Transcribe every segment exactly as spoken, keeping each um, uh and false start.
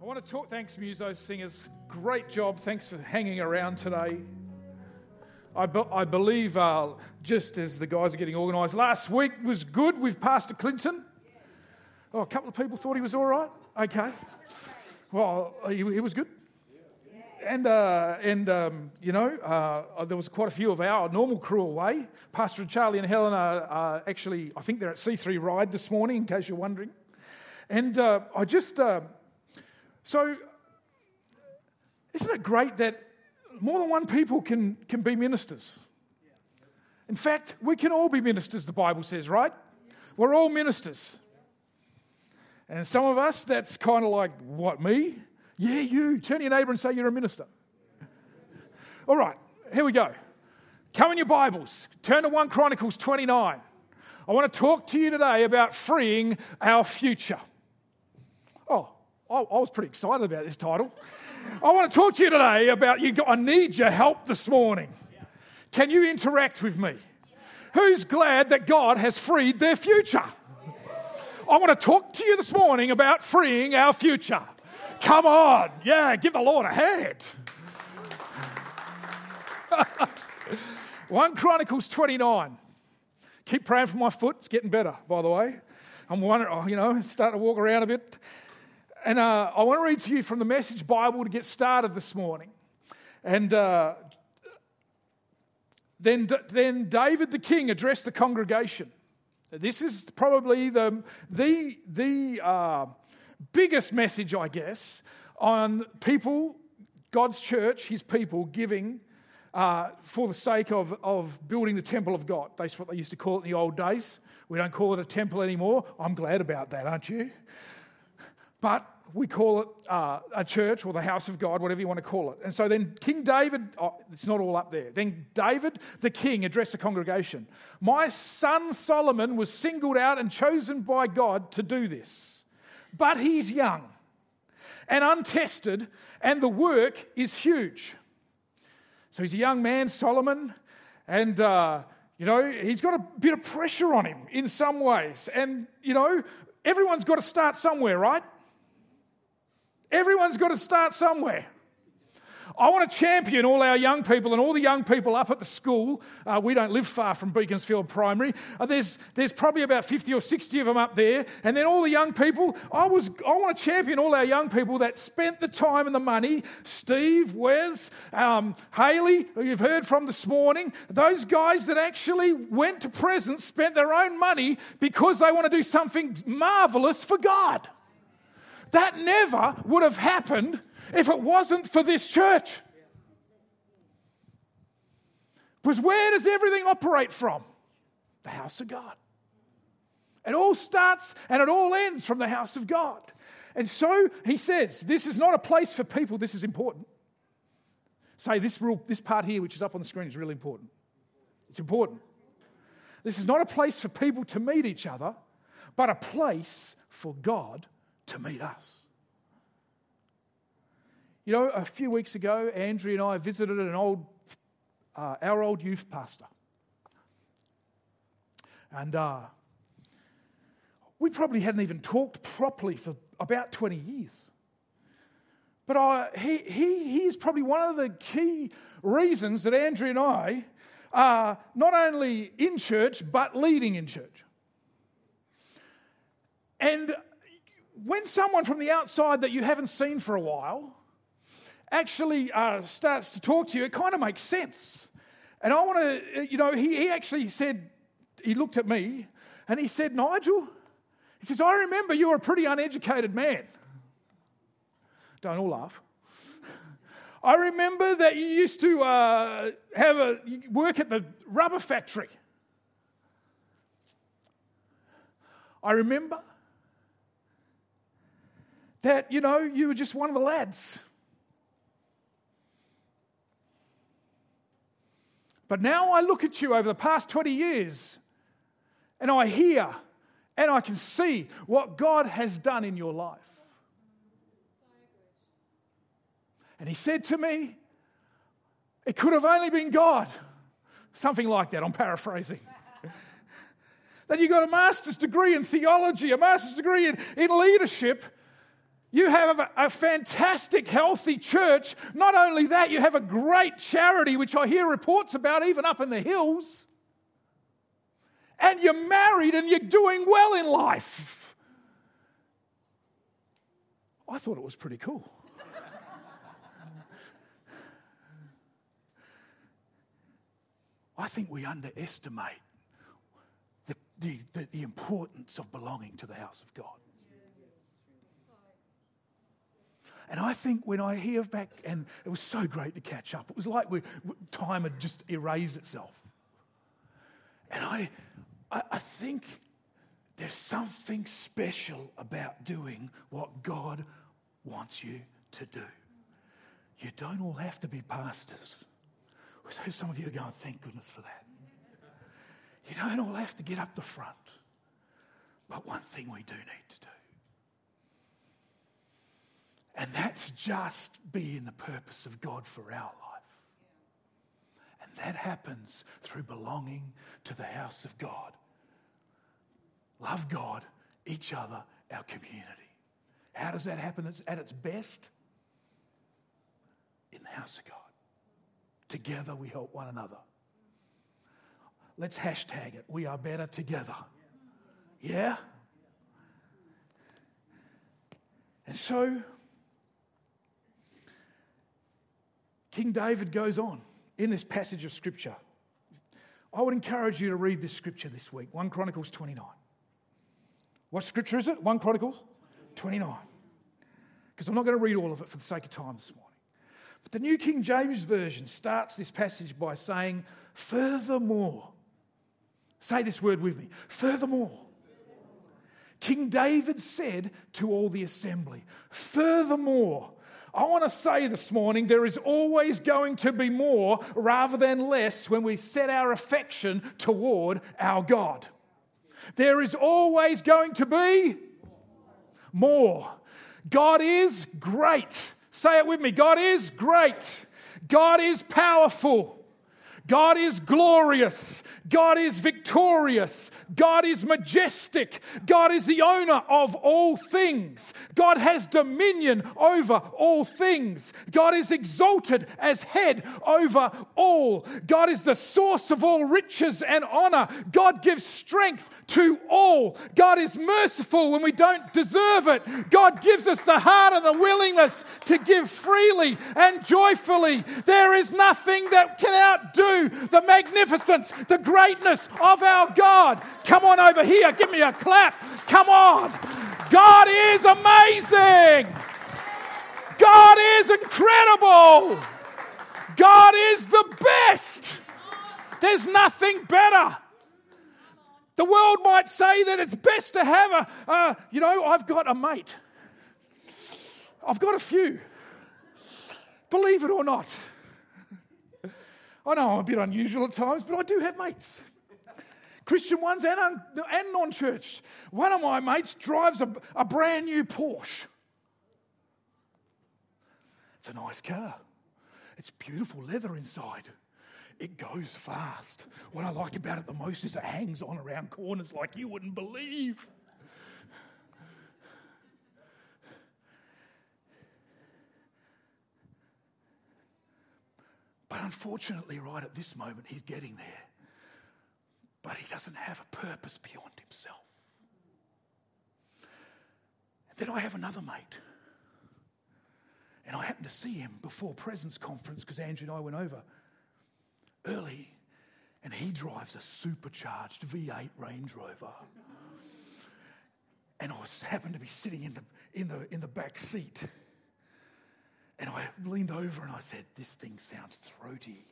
I want to talk, thanks Muso Singers, great job, thanks for hanging around today. I, be, I believe uh, just as the guys are getting organised, last week was good with Pastor Clinton. Oh, a couple of people thought he was all right, okay. Well, he, he was good. And, uh, and um, you know, uh, there was quite a few of our normal crew away. Pastor Charlie and Helen are, are actually, I think they're at C three Ride this morning, in case you're wondering. And uh, I just... Uh, So, isn't it great that more than one people can, can be ministers? In fact, we can all be ministers, the Bible says, right? We're all ministers. And some of us, that's kind of like, what, me? Yeah, you. Turn to your neighbour and say you're a minister. All right, here we go. Come in your Bibles. Turn to First Chronicles twenty-nine. I want to talk to you today about freeing our future. Oh. I was pretty excited about this title. I want to talk to you today about you. I need your help this morning. Can you interact with me? Who's glad that God has freed their future? I want to talk to you this morning about freeing our future. Come on. Yeah, give the Lord a hand. First Chronicles twenty-nine. Keep praying for my foot. It's getting better, by the way. I'm wondering, you know, starting to walk around a bit. And uh, I want to read to you from the Message Bible to get started this morning. And uh, then, then David the king addressed the congregation. This is probably the the the uh, biggest message, I guess, on people, God's church, His people giving uh, for the sake of of building the temple of God. That's what they used to call it in the old days. We don't call it a temple anymore. I'm glad about that, aren't you? But we call it uh, a church or the house of God, whatever you want to call it. And so then King David, oh, it's not all up there. Then David, the king, addressed the congregation. My son Solomon was singled out and chosen by God to do this. But he's young and untested, and the work is huge. So he's a young man, Solomon, and, uh, you know, he's got a bit of pressure on him in some ways. And, you know, everyone's got to start somewhere, right? Everyone's got to start somewhere. I want to champion all our young people and all the young people up at the school. Uh, we don't live far from Beaconsfield Primary. Uh, there's there's probably about fifty or sixty of them up there. And then all the young people, I was I want to champion all our young people that spent the time and the money. Steve, Wes, um, Haley, who you've heard from this morning. Those guys that actually went to Presence, spent their own money because they want to do something marvelous for God. That never would have happened if it wasn't for this church. Because where does everything operate from? The house of God. It all starts and it all ends from the house of God. And so he says, this is not a place for people, this is important. Say this rule, this part here, which is up on the screen, is really important. It's important. This is not a place for people to meet each other, but a place for God to meet us. You know, a few weeks ago, Andrea and I visited an old, uh, our old youth pastor. And uh, we probably hadn't even talked properly for about twenty years. But I, he, he, he is probably one of the key reasons that Andrea and I are not only in church, but leading in church. And when someone from the outside that you haven't seen for a while actually uh, starts to talk to you, it kind of makes sense. And I want to, you know, he, he actually said, he looked at me and he said, Nigel, he says, I remember you were a pretty uneducated man. Don't all laugh. I remember that you used to uh, have a work at the rubber factory. I remember that, you know, you were just one of the lads. But now I look at you over the past twenty years and I hear and I can see what God has done in your life. And he said to me, it could have only been God. Something like that, I'm paraphrasing. That you got a master's degree in theology, a master's degree in, in leadership, You have a, a fantastic, healthy church. Not only that, you have a great charity, which I hear reports about even up in the hills. And you're married and you're doing well in life. I thought it was pretty cool. I think we underestimate the, the, the, the importance of belonging to the house of God. And I think when I hear back, and it was so great to catch up. It was like we, time had just erased itself. And I, I, I think there's something special about doing what God wants you to do. You don't all have to be pastors. So some of you are going, thank goodness for that. You don't all have to get up the front. But one thing we do need to do. And that's just be in the purpose of God for our life. And that happens through belonging to the house of God. Love God, each other, our community. How does that happen at its best? In the house of God. Together we help one another. Let's hashtag it. We are better together. Yeah? And so, King David goes on in this passage of Scripture. I would encourage you to read this Scripture this week. First Chronicles twenty-nine. What Scripture is it? First Chronicles twenty-nine. Because I'm not going to read all of it for the sake of time this morning. But the New King James Version starts this passage by saying, furthermore. Say this word with me. Furthermore. King David said to all the assembly, furthermore. I want to say this morning, there is always going to be more rather than less when we set our affection toward our God. There is always going to be more. God is great. Say it with me. God is great. God is powerful. God is glorious. God is victorious. God is majestic. God is the owner of all things. God has dominion over all things. God is exalted as head over all. God is the source of all riches and honor. God gives strength to all. God is merciful when we don't deserve it. God gives us the heart and the willingness to give freely and joyfully. There is nothing that can outdo the magnificence, the greatness of our God. Come on over here. Give me a clap. Come on. God is amazing. God is incredible. God is the best. There's nothing better. The world might say that it's best to have a, uh, you know, I've got a mate. I've got a few. Believe it or not. I know I'm a bit unusual at times, but I do have mates. Christian ones and, un- and non-church. One of my mates drives a, a brand new Porsche. It's a nice car. It's beautiful leather inside. It goes fast. What I like about it the most is it hangs on around corners like you wouldn't believe. But unfortunately, right at this moment, he's getting there. But he doesn't have a purpose beyond himself. And then I have another mate. And I happened to see him before Presence Conference because Andrew and I went over early. And he drives a supercharged V eight Range Rover. And I was happened to be sitting in the in the in the back seat. And I leaned over and I said, this thing sounds throaty.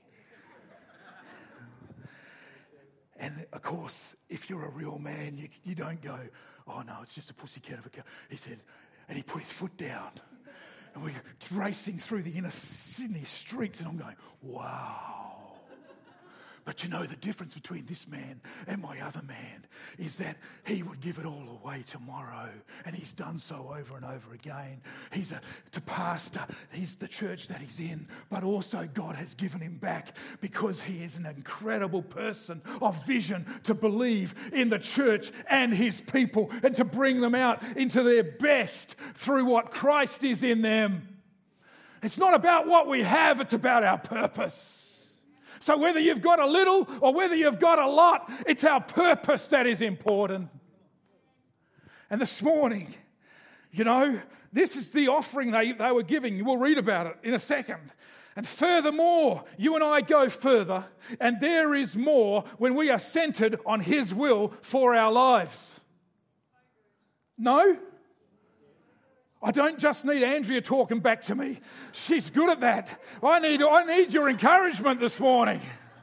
And of course, if you're a real man, you, you don't go, oh no, it's just a pussycat of a car. He said, and he put his foot down. And we're racing through the inner Sydney streets and I'm going, wow. But you know, the difference between this man and my other man is that he would give it all away tomorrow. And he's done so over and over again. He's a to pastor. He's the church that he's in. But also God has given him back because he is an incredible person of vision to believe in the church and his people and to bring them out into their best through what Christ is in them. It's not about what we have, it's about our purpose. So whether you've got a little or whether you've got a lot, it's our purpose that is important. And this morning, you know, this is the offering they, they were giving. We'll read about it in a second. And furthermore, you and I go further, and there is more when we are centered on His will for our lives. No? I don't just need Andrea talking back to me. She's good at that. I need, I need your encouragement this morning.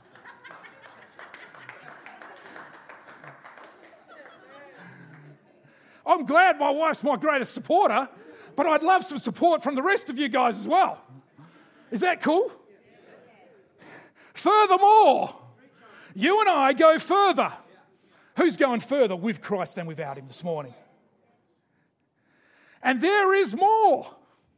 I'm glad my wife's my greatest supporter, but I'd love some support from the rest of you guys as well. Is that cool? Furthermore, you and I go further. Who's going further with Christ than without Him this morning? And there is more.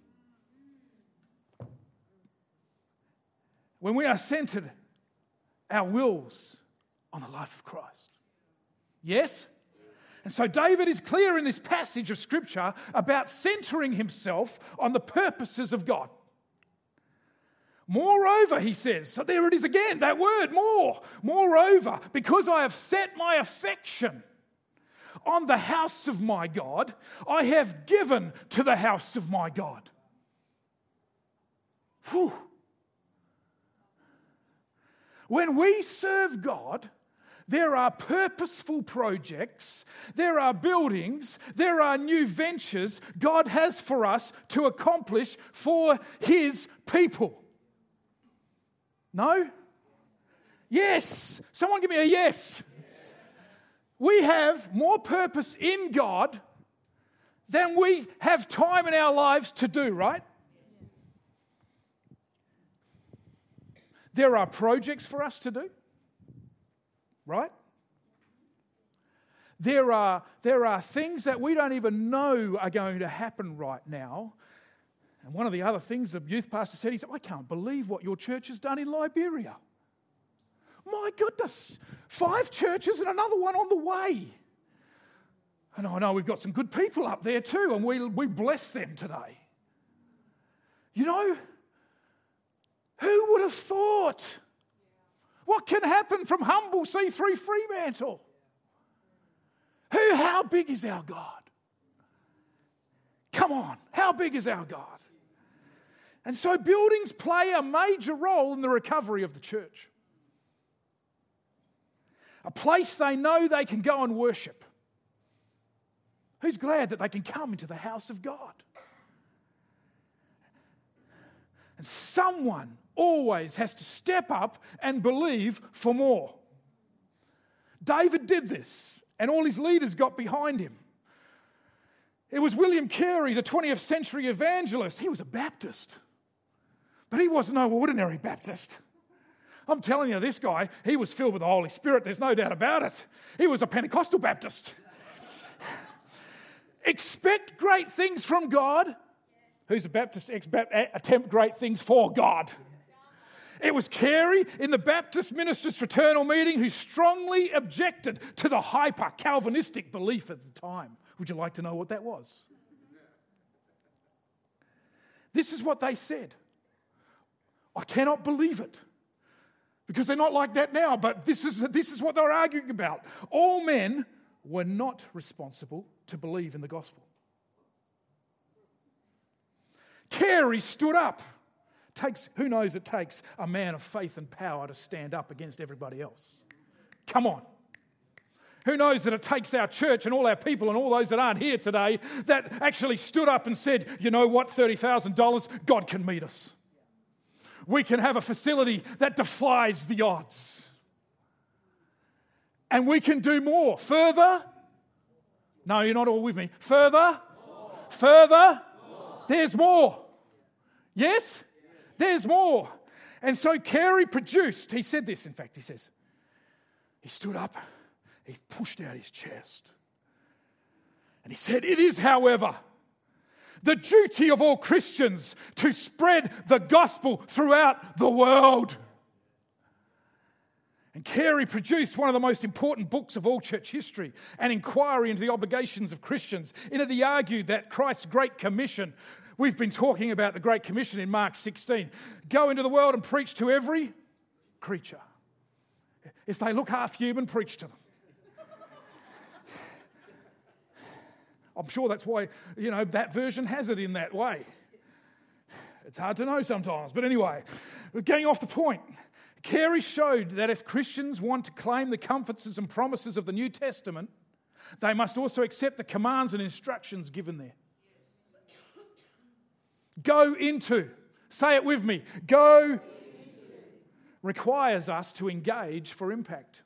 When we are centered, our wills on the life of Christ. Yes? And so David is clear in this passage of Scripture about centering himself on the purposes of God. Moreover, he says, so there it is again, that word, more. Moreover, because I have set my affection on the house of my God, I have given to the house of my God. Whew. When we serve God, there are purposeful projects, there are buildings, there are new ventures God has for us to accomplish for His people. No? Yes. Someone give me a yes. We have more purpose in God than we have time in our lives to do, right? There are projects for us to do, right? There are, there are things that we don't even know are going to happen right now. And one of the other things the youth pastor said, he said, I can't believe what your church has done in Liberia. My goodness, five churches and another one on the way. And I know we've got some good people up there too, and we, we bless them today. You know, who would have thought? What can happen from humble C three Fremantle? Who, how big is our God? Come on, how big is our God? And so buildings play a major role in the recovery of the church. A place they know they can go and worship. Who's glad that they can come into the house of God? And someone always has to step up and believe for more. David did this, and all his leaders got behind him. It was William Carey, the twentieth century evangelist. He was a Baptist, but he was no ordinary Baptist. I'm telling you, this guy, he was filled with the Holy Spirit. There's no doubt about it. He was a Pentecostal Baptist. Expect great things from God. Who's a Baptist? Attempt great things for God. It was Carey in the Baptist Ministers' Fraternal Meeting who strongly objected to the hyper-Calvinistic belief at the time. Would you like to know what that was? This is what they said. I cannot believe it. Because they're not like that now, but this is, this is what they're arguing about. All men were not responsible to believe in the gospel. Carey stood up. Takes, who knows it takes a man of faith and power to stand up against everybody else? Come on. Who knows that it takes our church and all our people and all those that aren't here today that actually stood up and said, you know what, thirty thousand dollars, God can meet us. We can have a facility that defies the odds. And we can do more. Further? No, you're not all with me. Further? More. Further? More. There's more. Yes? There's more. And so Carey produced, he said this, in fact, he says, He stood up, he pushed out his chest, and he said, "It is, however, the duty of all Christians to spread the gospel throughout the world." And Carey produced one of the most important books of all church history, An Inquiry into the Obligations of Christians. In it, he argued that Christ's Great Commission, we've been talking about the Great Commission in Mark sixteen, go into the world and preach to every creature. If they look half human, preach to them. I'm sure that's why, you know, that version has it in that way. It's hard to know sometimes. But anyway, getting off the point, Carey showed that if Christians want to claim the comforts and promises of the New Testament, they must also accept the commands and instructions given there. Go into, say it with me, go requires us to engage for impact.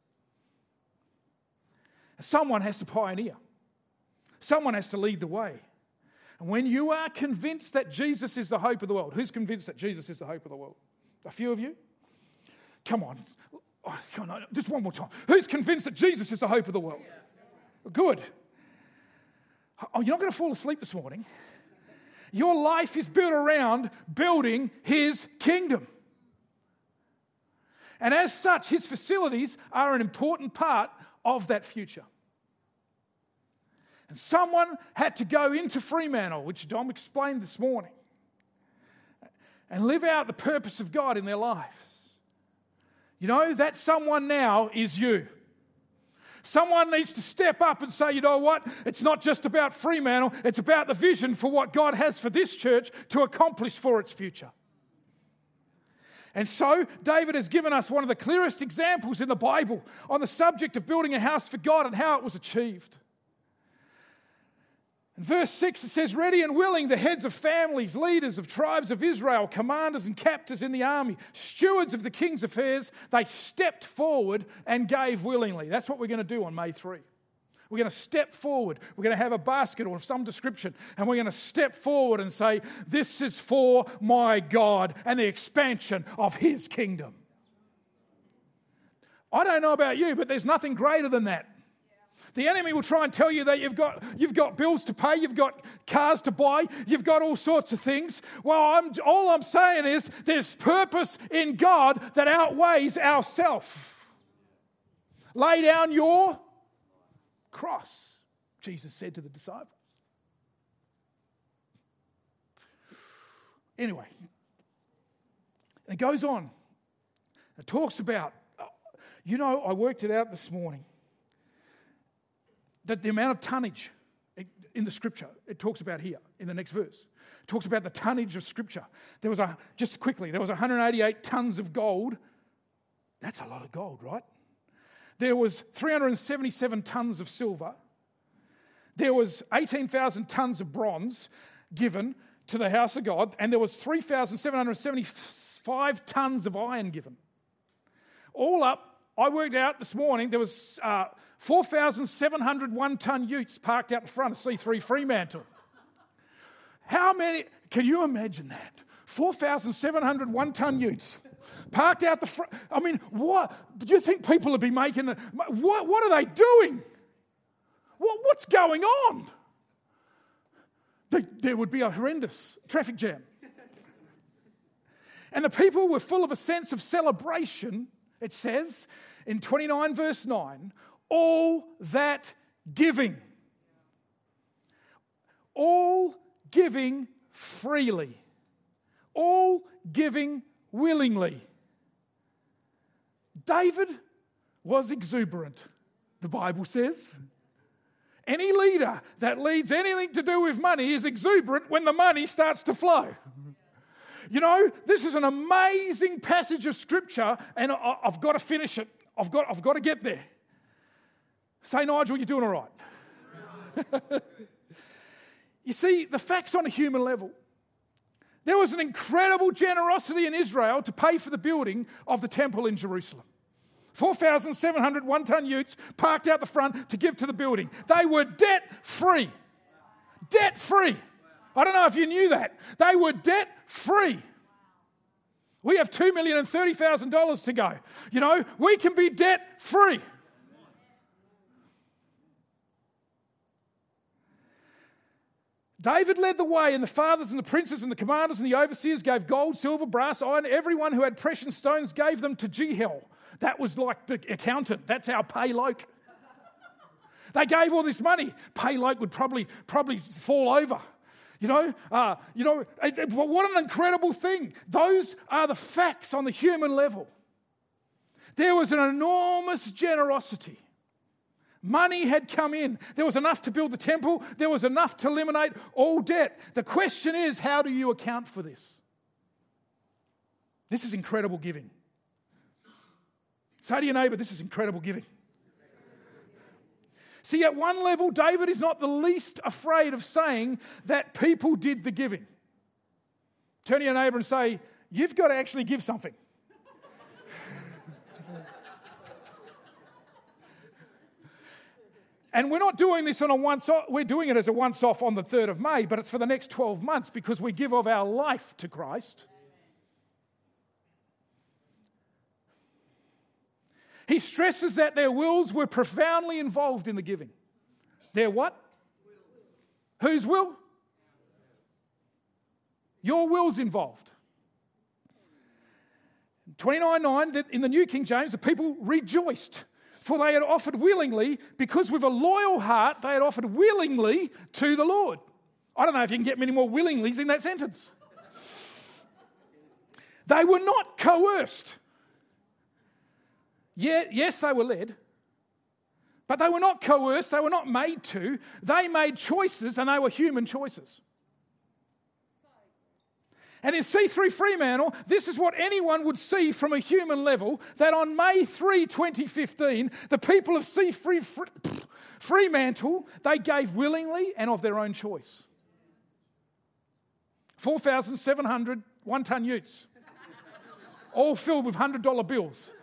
Someone has to pioneer. Someone has to lead the way. And when you are convinced that Jesus is the hope of the world, who's convinced that Jesus is the hope of the world? A few of you? Come on. Oh, come on. Just one more time. Who's convinced that Jesus is the hope of the world? Good. Oh, you're not going to fall asleep this morning. Your life is built around building his kingdom. And as such, his facilities are an important part of that future. And someone had to go into Fremantle, which Dom explained this morning, and live out the purpose of God in their lives. You know, that someone now is you. Someone needs to step up and say, you know what? It's not just about Fremantle. It's about the vision for what God has for this church to accomplish for its future. And so David has given us one of the clearest examples in the Bible on the subject of building a house for God and how it was achieved. In verse six, it says, ready and willing, the heads of families, leaders of tribes of Israel, commanders and captors in the army, stewards of the king's affairs, they stepped forward and gave willingly. That's what we're going to do on May third. We're going to step forward. We're going to have a basket or some description, and we're going to step forward and say, this is for my God and the expansion of his kingdom. I don't know about you, but there's nothing greater than that. The enemy will try and tell you that you've got, you've got bills to pay, you've got cars to buy, you've got all sorts of things. Well, I'm, all I'm saying is there's purpose in God that outweighs ourself. Lay down your cross, Jesus said to the disciples. Anyway, it goes on. It talks about, you know, I worked it out this morning, that the amount of tonnage in the scripture, it talks about here in the next verse. It talks about the tonnage of scripture. There was a, just quickly, there was one hundred eighty-eight tons of gold. That's a lot of gold, right? There was three hundred seventy-seven tons of silver. There was eighteen thousand tons of bronze given to the house of God. And there was three thousand seven hundred seventy-five tons of iron given. All up, I worked out this morning, there was uh, four thousand seven hundred one-ton utes parked out in front of C three Fremantle. How many, can you imagine that? four thousand seven hundred one-ton utes parked out the front. I mean, what, do you think people would be making, a, what, what are they doing? What, what's going on? They, there would be a horrendous traffic jam. And the people were full of a sense of celebration. It says in twenty-nine verse nine, all that giving, all giving freely, all giving willingly. David was exuberant, the Bible says. Any leader that leads anything to do with money is exuberant when the money starts to flow. You know, this is an amazing passage of Scripture, and I, I've got to finish it. I've got, I've got to get there. Say, Nigel, you're doing all right. You see, the facts on a human level. There was an incredible generosity in Israel to pay for the building of the temple in Jerusalem. four thousand seven hundred one-ton utes parked out the front to give to the building. They were debt-free. Debt-free. I don't know if you knew that. They were debt-free. We have two million dollars and thirty thousand dollars to go. You know, we can be debt-free. David led the way, and the fathers and the princes and the commanders and the overseers gave gold, silver, brass, iron. Everyone who had precious stones gave them to Jehel. That was like the accountant. That's our payloke. They gave all this money. Payloke would probably probably fall over. You know, uh, you know. It, it, what an incredible thing. Those are the facts on the human level. There was an enormous generosity. Money had come in. There was enough to build the temple. There was enough to eliminate all debt. The question is, how do you account for this? This is incredible giving. Say to your neighbour, this is incredible giving. See, at one level, David is not the least afraid of saying that people did the giving. Turn to your neighbour and say, you've got to actually give something. And we're not doing this on a once-off, we're doing it as a once-off on the third of May, but it's for the next twelve months because we give of our life to Christ. He stresses that their wills were profoundly involved in the giving. Their what? Will. Whose will? Your will's involved. twenty-nine nine, in the New King James, the people rejoiced. For they had offered willingly, because with a loyal heart, they had offered willingly to the Lord. I don't know if you can get many more willinglys in that sentence. They were not coerced. Yet, yes, they were led. But they were not coerced. They were not made to. They made choices, and they were human choices. And in C three Fremantle, this is what anyone would see from a human level, that on May third, twenty fifteen, the people of C three Fremantle, they gave willingly and of their own choice. four thousand seven hundred one-ton utes, all filled with one hundred dollar bills.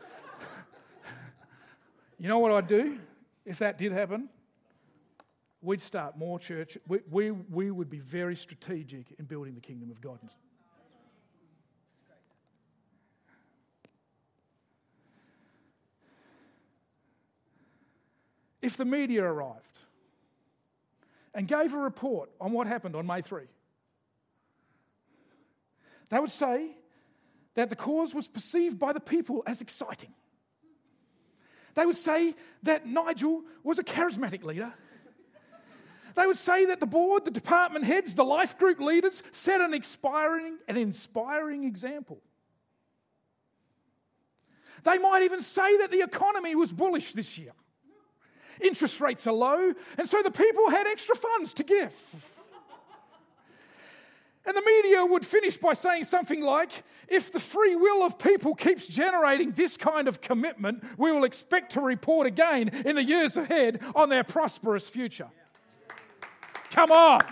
You know what I'd do if that did happen? We'd start more church. We, we, we would be very strategic in building the kingdom of God. If the media arrived and gave a report on what happened on May third, they would say that the cause was perceived by the people as exciting. They would say that Nigel was a charismatic leader. They would say that the board, the department heads, the life group leaders set an inspiring, an inspiring example. They might even say that the economy was bullish this year. Interest rates are low, and so the people had extra funds to give. And the media would finish by saying something like, if the free will of people keeps generating this kind of commitment, we will expect to report again in the years ahead on their prosperous future. Come on.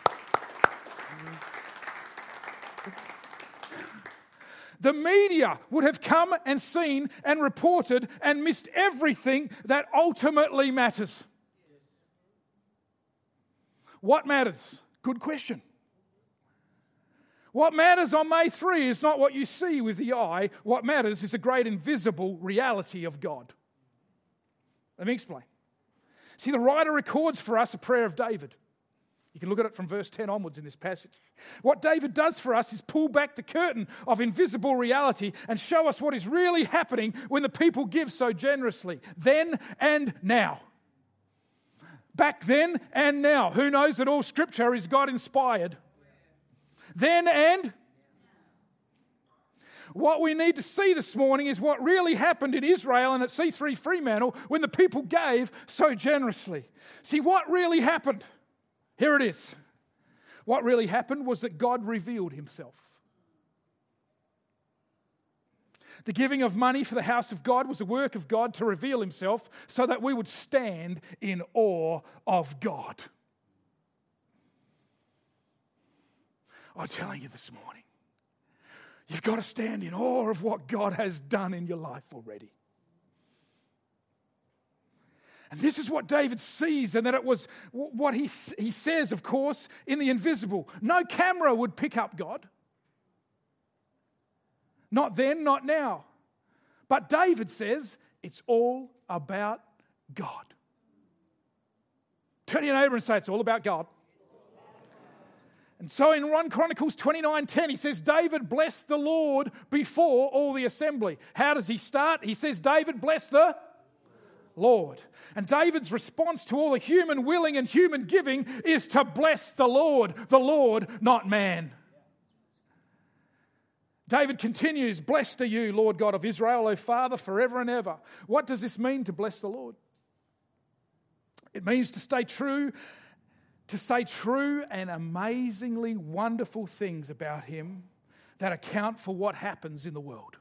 The media would have come and seen and reported and missed everything that ultimately matters. What matters? Good question. What matters on May third is not what you see with the eye. What matters is the great invisible reality of God. Let me explain. See, the writer records for us a prayer of David. You can look at it from verse ten onwards in this passage. What David does for us is pull back the curtain of invisible reality and show us what is really happening when the people give so generously, then and now. Back then and now. Who knows that all Scripture is God-inspired? Then and what we need to see this morning is what really happened in Israel and at C three Fremantle when the people gave so generously. See, what really happened? Here it is. What really happened was that God revealed himself. The giving of money for the house of God was a work of God to reveal himself so that we would stand in awe of God. I'm telling you this morning, you've got to stand in awe of what God has done in your life already. And this is what David sees, and that it was what he, he says, of course, in the invisible. No camera would pick up God. Not then, not now. But David says it's all about God. Turn to your neighbour and say, it's all about God. And so in First Chronicles twenty-nine ten, he says, David blessed the Lord before all the assembly. How does he start? He says, David blessed the Lord. And David's response to all the human willing and human giving is to bless the Lord, the Lord, not man. David continues, blessed are you, Lord God of Israel, O Father, forever and ever. What does this mean, to bless the Lord? It means to stay true, to say true and amazingly wonderful things about him that account for what happens in the world.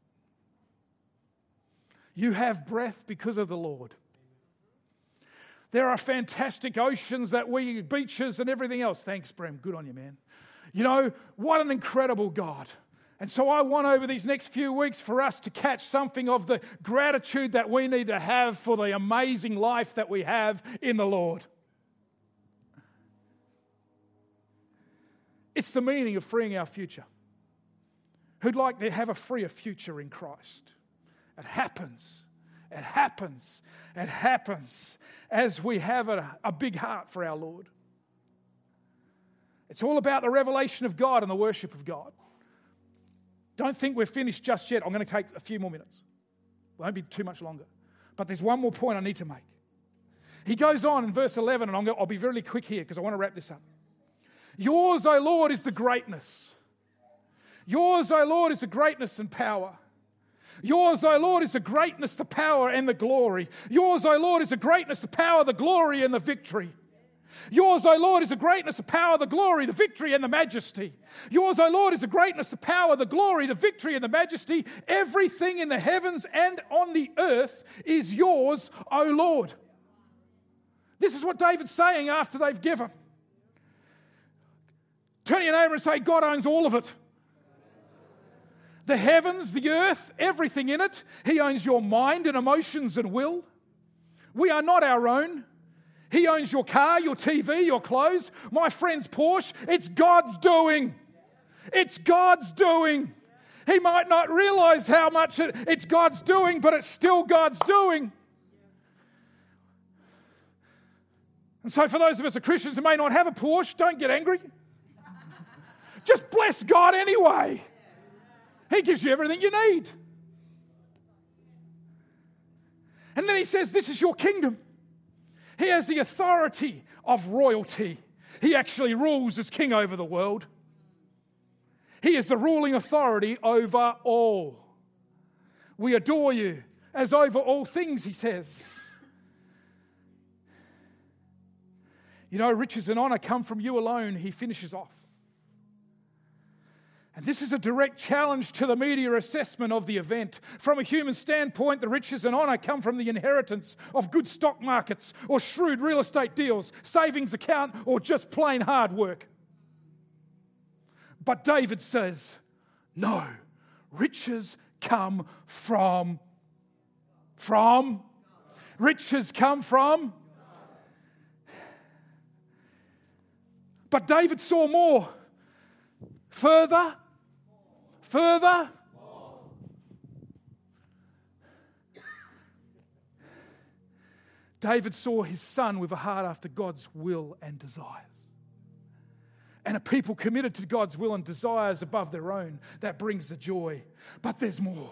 You have breath because of the Lord. There are fantastic oceans that we, beaches and everything else. Thanks, Brem. Good on you, man. You know, what an incredible God. And so I want over these next few weeks for us to catch something of the gratitude that we need to have for the amazing life that we have in the Lord. It's the meaning of freeing our future. Who'd like to have a freer future in Christ? It happens. It happens. It happens as we have a, a big heart for our Lord. It's all about the revelation of God and the worship of God. Don't think we're finished just yet. I'm going to take a few more minutes. It won't be too much longer. But there's one more point I need to make. He goes on in verse eleven, and I'm going, I'll be really quick here because I want to wrap this up. Yours, O Lord, is the greatness. Yours, O Lord, is the greatness and power. Yours, O Lord, is the greatness, the power, and the glory. Yours, O Lord, is the greatness, the power, the glory, and the victory. Yours, O Lord, is the greatness, the power, the glory, the victory, and the majesty. Yours, O Lord, is the greatness, the power, the glory, the victory, and the majesty. Everything in the heavens and on the earth is yours, O Lord. This is what David's saying after they've given. Turn to your neighbour and say, God owns all of it. The heavens, the earth, everything in it. He owns your mind and emotions and will. We are not our own. He owns your car, your T V, your clothes. My friend's Porsche, it's God's doing. It's God's doing. He might not realize how much it, it's God's doing, but it's still God's doing. And so for those of us who are Christians who may not have a Porsche, don't get angry. Just bless God anyway. He gives you everything you need. And then he says, this is your kingdom. He has the authority of royalty. He actually rules as king over the world. He is the ruling authority over all. We adore you as over all things, he says. You know, riches and honor come from you alone, he finishes off. And this is a direct challenge to the media assessment of the event. From a human standpoint, the riches and honour come from the inheritance of good stock markets or shrewd real estate deals, savings account, or just plain hard work. But David says, no, riches come from, from, riches come from. But David saw more. Further, further. David saw his son with a heart after God's will and desires. And a people committed to God's will and desires above their own. That brings the joy. But there's more.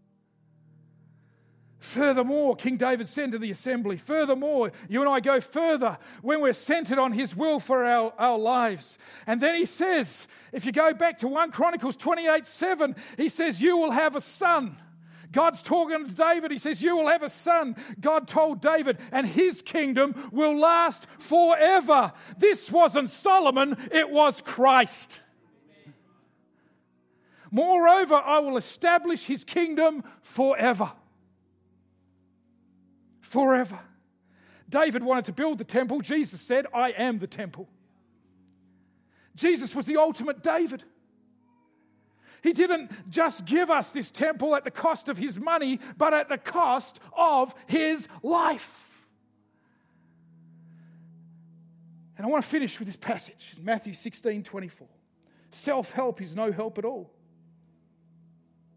Furthermore, King David said to the assembly, furthermore, you and I go further when we're centered on his will for our, our lives. And then he says, if you go back to First Chronicles twenty-eight seven, he says, you will have a son. God's talking to David. He says, you will have a son. God told David, and his kingdom will last forever. This wasn't Solomon, it was Christ. Moreover, I will establish his kingdom forever. Forever. David wanted to build the temple. Jesus said, I am the temple. Jesus was the ultimate David. He didn't just give us this temple at the cost of his money, but at the cost of his life. And I want to finish with this passage, Matthew sixteen twenty-four. Self-help is no help at all.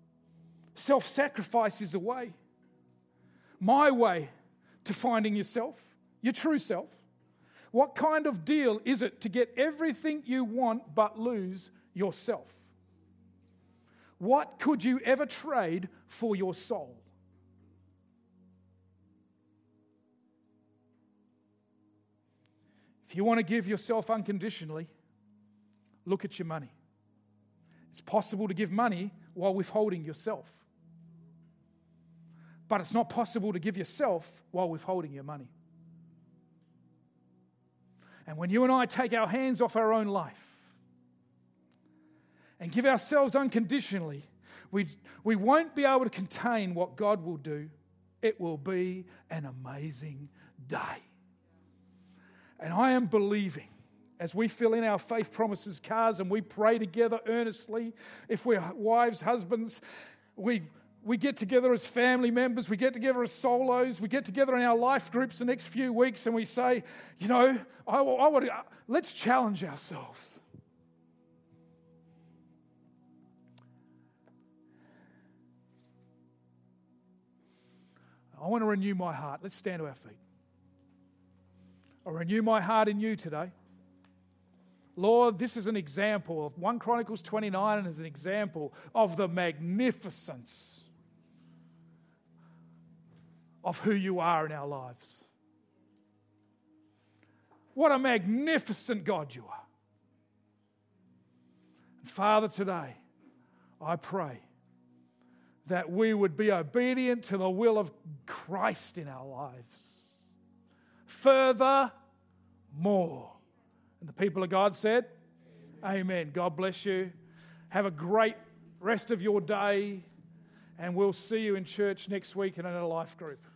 Self-sacrifice is a way. My way to finding yourself, your true self. What kind of deal is it to get everything you want but lose yourself? What could you ever trade for your soul? If you want to give yourself unconditionally, look at your money. It's possible to give money while withholding yourself. But it's not possible to give yourself while withholding your money. And when you and I take our hands off our own life and give ourselves unconditionally, we, we won't be able to contain what God will do. It will be an amazing day. And I am believing, as we fill in our faith promises cards and we pray together earnestly, if we're wives, husbands, we we get together as family members, we get together as solos, we get together in our life groups the next few weeks and we say, you know, I, I want to, let's challenge ourselves. I want to renew my heart. Let's stand to our feet. I renew my heart in you today. Lord, this is an example of First Chronicles twenty-nine and is an example of the magnificence of who you are in our lives. What a magnificent God you are. And Father, today, I pray that we would be obedient to the will of Christ in our lives. Further, more. And the people of God said, Amen. Amen. God bless you. Have a great rest of your day. And we'll see you in church next week in another life group.